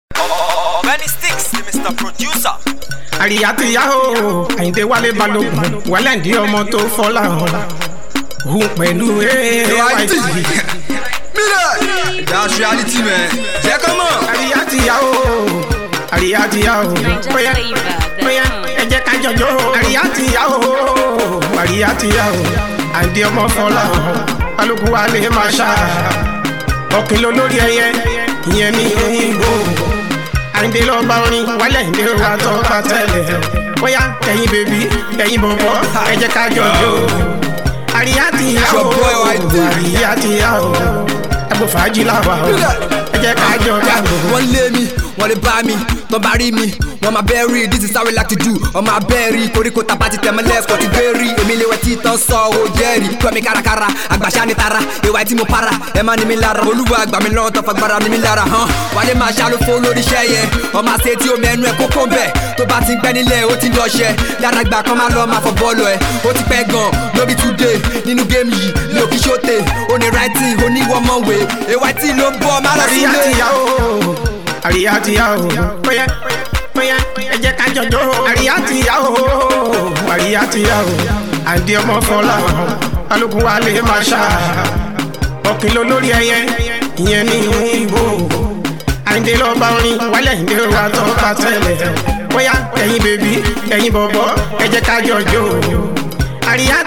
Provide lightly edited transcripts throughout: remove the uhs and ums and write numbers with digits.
Benny Sticks, Mr. Producer. Àríyá o, Àyìndé Wálé Balógun, Wálẹ̀ndí ọmọ tó fọ́lá hàn. Òun pẹ̀lú AYT. Mílẹ̀, that's reality man. Jẹ́ kọ́ mọ̀. Àríyá o, bóyá ẹ jẹ́ ká jọjọ́. Àríyá o, Àyìndé ọmọ fọ́lá hàn. Balógun Wálé máa ṣá. Ọ̀kìn ló lórí ẹyẹ, ìyẹn ní òyìnbó. Àyìndé lọ bá orin Wálẹ̀ndé wa tó bá tẹ̀lé. Bóyá ẹ̀yin bèbí, ẹ̀yin bọ̀bọ̀, ẹ jẹ́ ká jọjọ́. Àríyá o, ẹ̀bùn fàájì làwà o, ẹ jẹ́ ká jọjọ́. Wọ́n lé mi, wọ́n lè bá mi, tọ́ bá rí mi. Wọ́n máa bẹ́ẹ̀rì, this is how we like to do. Ọmọ abẹ́ẹ̀rì, koríko tàbá ti tẹ̀mọ́ lẹ́ẹ̀kọ́ ti bẹ́ẹ̀rì. Èmi lè wẹ̀ tí tán sọ ò jẹ́rìí. Gbọ́ mi kárakára, àgbàṣá ni tara. Ìwà tí mo para, ẹ má ní mi lára. Olúwa àgbà mi lọ́wọ́ tó fagbára ní mi lára. Wálé máa ṣàlùfó lórí iṣẹ́ yẹn. Ọmọ àṣẹ tí o mẹ́nu ẹ̀ kókó ń bẹ̀. Tó bá ti ń pẹ́ nílẹ̀, ó ti lọ ṣẹ. Lára gbà kan máa lọ máa fọ bọ́ọ̀lù ẹ̀. Ó ti pẹ́ gan, no be today. Nínú géèmù yìí, mi ò kí ṣóte. Ó ní writing, oníwọ̀mọ̀wé. AYT ló ń bọ̀, má lọ sílé. Àríyá o, bóyá ẹ jẹ́ ká jọjọ́. Àríyá o, Àyìndé ọmọ fọ́lá hàn. Balógun Wálé máa ṣá. Ọ̀kìn ló lórí ẹyẹ, ìyẹn ní òyìnbó. Àyìndé lọ bá orin Wálẹ̀ndé wa tó bá tẹ̀lé. Bóyá ẹ̀yin bèbí, ẹ̀yin bọ̀bọ̀, ẹ jẹ́ ká jọjọ́. Àríyá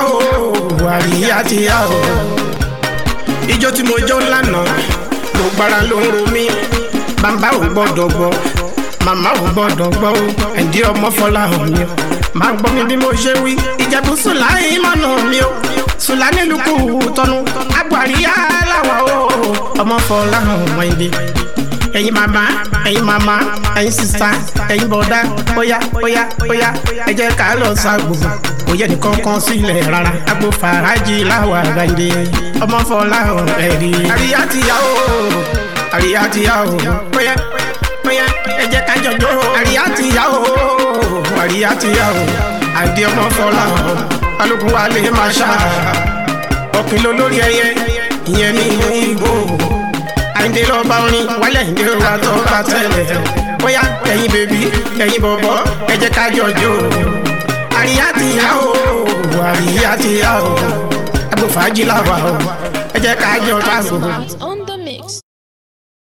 o, ijó tí mo jó lánàá, mo gbára ló ń ro mí. Bàbá ò gbọ́dọ̀ gbọ́, màmá ò gbọ́dọ̀ gbọ́ o. Àyìndé ọmọ fọ́lá hàn mi o, máa gbọ́ mi bí mo ṣe wí. Ìjẹ̀bú Sùlá ìmọ̀nà mi o, Sùlá nílùú kù tọ́nu. Àgbàríyá làwà o, ọmọ fọ́lá hàn Àyìndé. Ẹ̀yin màmá, ẹ̀yin sísá, ẹ̀yin bọ̀dá, bóyá ẹ jẹ́ ká lọ ságbó. Kò yẹ nìkan kan sílẹ̀ rárá. Agbo fàájì làwà Àyìndé ọmọ fọ́lá hàn ẹ̀rí. Àríyá o, bóyá ẹ jẹ́ ká jọjọ́. Àríyá o, Àyìndé ọmọ fọ́lá hàn. Balógun Wálé máa ṣá. Ọ̀kìn ló lórí ẹyẹ, ìyẹn ní òyìnbó. Àyìndé lọ bá orin Wálẹ̀ndé wa tó bá tẹ̀lé. Bóyá ẹ̀yin bèbí, ẹ̀yin bọ̀bọ̀, ẹ jẹ́ ká jọjọ́. Àríyá o, ẹ̀bùn fàájì làwà o, ẹ jẹ́ ká jọjọ́.